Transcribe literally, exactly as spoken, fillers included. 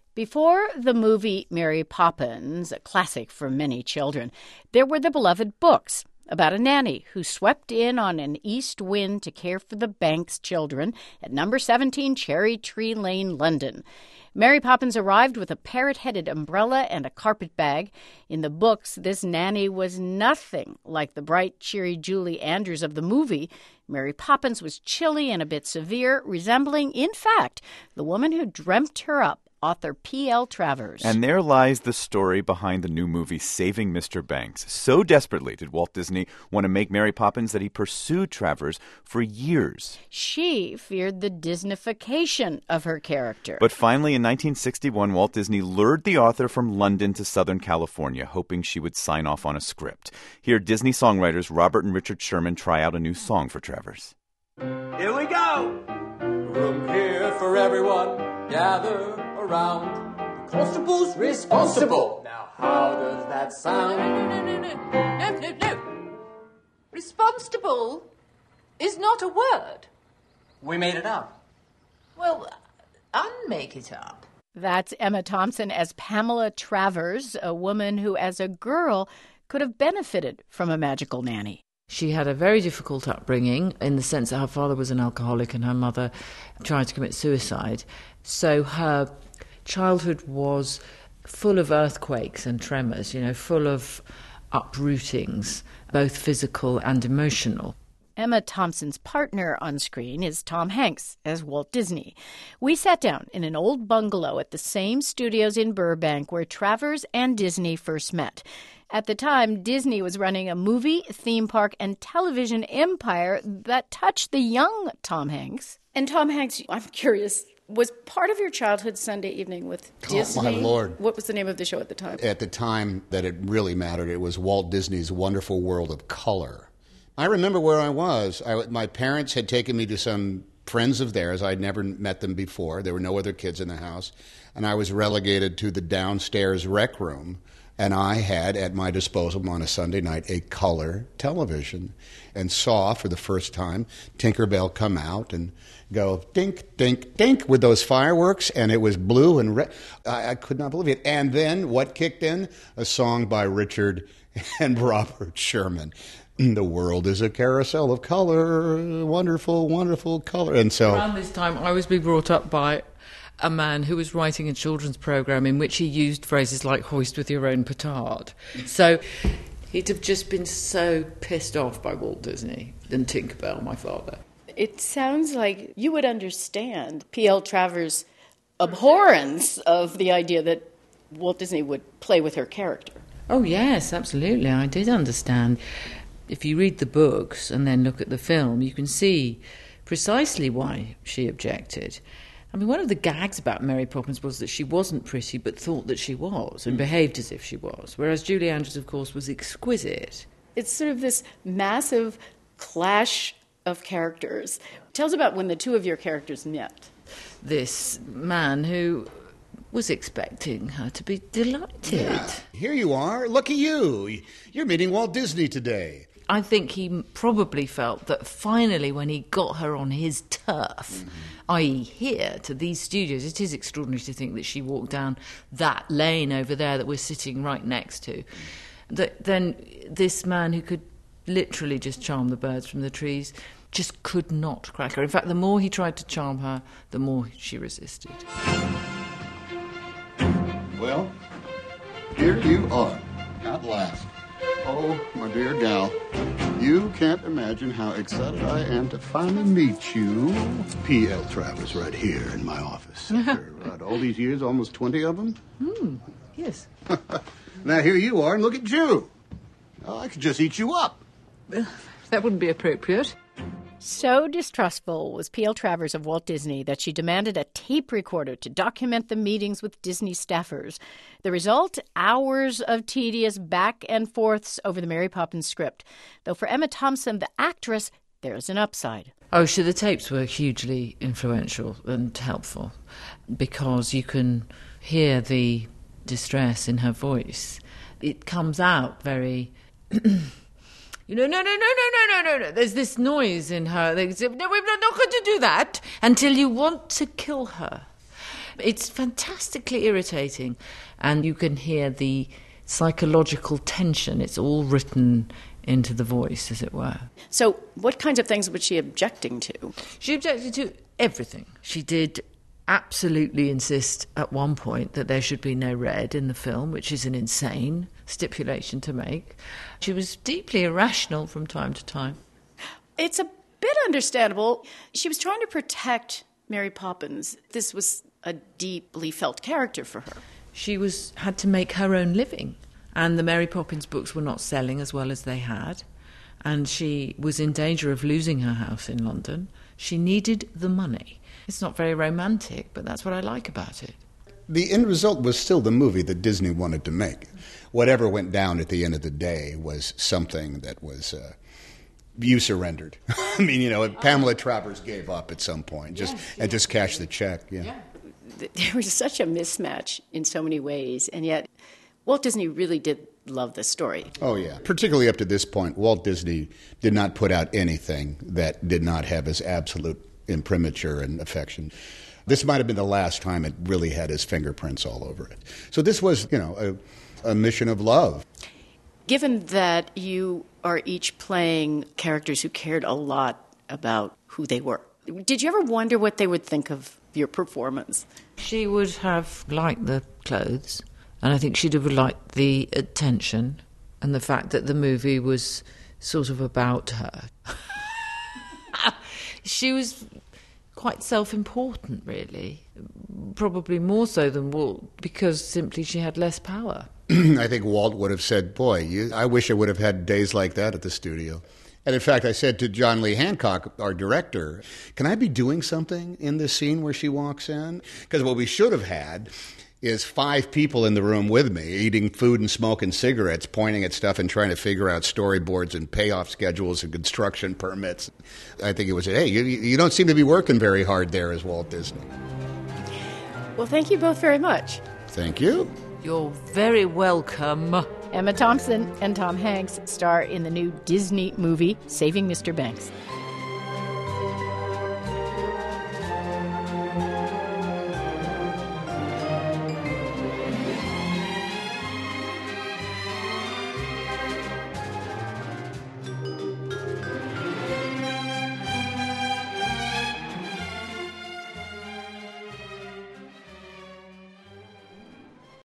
Before the movie Mary Poppins, a classic for many children, there were the beloved books about a nanny who swept in on an east wind to care for the Banks children at number seventeen Cherry Tree Lane, London. Mary Poppins arrived with a parrot-headed umbrella and a carpet bag. In the books, this nanny was nothing like the bright, cheery Julie Andrews of the movie. Mary Poppins was chilly and a bit severe, resembling, in fact, the woman who dreamt her up, author P L Travers. And there lies the story behind the new movie Saving Mister Banks. So desperately did Walt Disney want to make Mary Poppins that he pursued Travers for years. She feared the Disneyfication of her character. But finally, in nineteen sixty-one, Walt Disney lured the author from London to Southern California, hoping she would sign off on a script. Here, Disney songwriters Robert and Richard Sherman try out a new song for Travers. Here we go! Room here for everyone, gather around. The constable's responsible. Now, how does that sound? No, no, no, no, no, no, no, no. Responsible is not a word. We made it up. Well, unmake it up. That's Emma Thompson as Pamela Travers, a woman who, as a girl, could have benefited from a magical nanny. She had a very difficult upbringing in the sense that her father was an alcoholic and her mother tried to commit suicide. So her childhood was full of earthquakes and tremors, you know, full of uprootings, both physical and emotional. Emma Thompson's partner on screen is Tom Hanks as Walt Disney. We sat down in an old bungalow at the same studios in Burbank where Travers and Disney first met. At the time, Disney was running a movie, theme park, and television empire that touched the young Tom Hanks. And Tom Hanks, I'm curious, was part of your childhood Sunday evening with Disney? Oh, my Lord. What was the name of the show at the time? At the time that it really mattered, it was Walt Disney's Wonderful World of Color. I remember where I was. I, my parents had taken me to some friends of theirs. I'd never met them before. There were no other kids in the house. And I was relegated to the downstairs rec room. And I had at my disposal on a Sunday night a color television and saw for the first time Tinkerbell come out and go dink, dink, dink with those fireworks. And it was blue and red. I, I could not believe it. And then what kicked in? A song by Richard and Robert Sherman. The world is a carousel of color, wonderful, wonderful color. And so around this time, I was being brought up by a man who was writing a children's programme in which he used phrases like hoist with your own petard. So he'd have just been so pissed off by Walt Disney and Tinkerbell, my father. It sounds like you would understand P L Travers' abhorrence of the idea that Walt Disney would play with her character. Oh, yes, absolutely. I did understand. If you read the books and then look at the film, you can see precisely why she objected. I mean, one of the gags about Mary Poppins was that she wasn't pretty but thought that she was and mm. behaved as if she was, whereas Julie Andrews, of course, was exquisite. It's sort of this massive clash of characters. Tell us about when the two of your characters met. This man who was expecting her to be delighted. Yeah. Here you are. Look at you. You're meeting Walt Disney today. I think he probably felt that finally when he got her on his turf, mm-hmm. that is here to these studios, it is extraordinary to think that she walked down that lane over there that we're sitting right next to, that then this man who could literally just charm the birds from the trees just could not crack her. In fact, the more he tried to charm her, the more she resisted. Well, here you are, at last. Oh, my dear gal, you can't imagine how excited I am to finally meet you. P L Travers right here in my office. After, right, all these years, almost twenty of them. Hmm, yes. Now here you are, and look at you. Oh, I could just eat you up. That wouldn't be appropriate. So distrustful was P L Travers of Walt Disney that she demanded a tape recorder to document the meetings with Disney staffers. The result, hours of tedious back and forths over the Mary Poppins script. Though for Emma Thompson, the actress, there's an upside. Oh, sure, the tapes were hugely influential and helpful because you can hear the distress in her voice. It comes out very... You know, no, no, no, no, no, no, no, no. There's this noise in her. They say, no, we're not going to do that until you want to kill her. It's fantastically irritating, and you can hear the psychological tension. It's all written into the voice, as it were. So what kinds of things was she objecting to? She objected to everything. She did absolutely insist at one point that there should be no red in the film, which is an insane stipulation to make. She was deeply irrational from time to time. It's a bit understandable. She was trying to protect Mary Poppins. This was a deeply felt character for her. She was had to make her own living, and the Mary Poppins books were not selling as well as they had, and she was in danger of losing her house in London. She needed the money. It's not very romantic, but that's what I like about it. The end result was still the movie that Disney wanted to make. Whatever went down at the end of the day was something that was... Uh, you surrendered. I mean, you know, Pamela Travers gave up at some point, just yes, and yes, just cashed yes. the check. Yeah. yeah. There was such a mismatch in so many ways, and yet Walt Disney really did love this story. Oh, yeah. Particularly up to this point, Walt Disney did not put out anything that did not have his absolute imprimatur and affection. This might have been the last time it really had his fingerprints all over it. So this was, you know, a, a mission of love. Given that you are each playing characters who cared a lot about who they were, did you ever wonder what they would think of your performance? She would have liked the clothes, and I think she'd have liked the attention and the fact that the movie was sort of about her. She was quite self-important, really, probably more so than Walt, because simply she had less power. I think Walt would have said, boy, you, I wish I would have had days like that at the studio. And in fact, I said to John Lee Hancock, our director, can I be doing something in this scene where she walks in? Because what we should have had is five people in the room with me, eating food and smoking cigarettes, pointing at stuff and trying to figure out storyboards and payoff schedules and construction permits. I think it was, hey, you, you don't seem to be working very hard there as Walt Disney. Well, thank you both very much. Thank you. You're very welcome. Emma Thompson and Tom Hanks star in the new Disney movie, Saving Mister Banks.